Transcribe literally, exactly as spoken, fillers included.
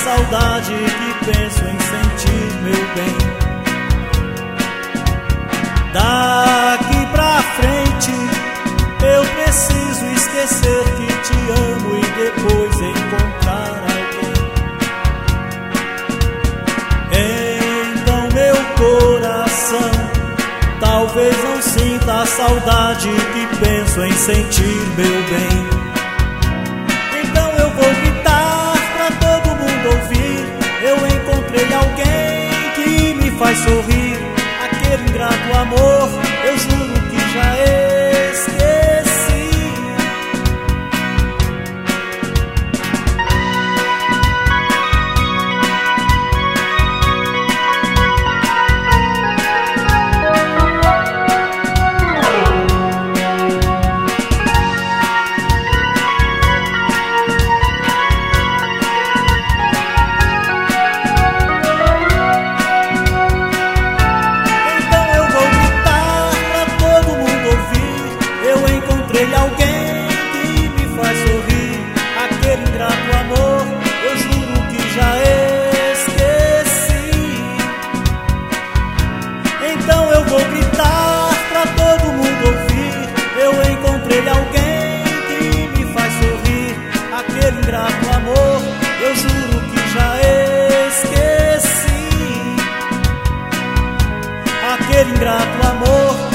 saudade que penso em sentir meu bem. Daqui pra frente eu preciso esquecer que te amo e depois encontrar alguém. Então meu coração talvez não sinta a saudade que penso em sentir meu bem. Então eu vou gritar pra todo mundo ouvir: eu encontrei alguém que me faz sorrir. Aquele ingrato amor, eu juro que já esqueci. Alguém que me faz sorrir, aquele ingrato amor, eu juro que já esqueci. Então eu vou gritar pra todo mundo ouvir: eu encontrei alguém que me faz sorrir, aquele ingrato amor, eu juro que já esqueci. Aquele ingrato amor,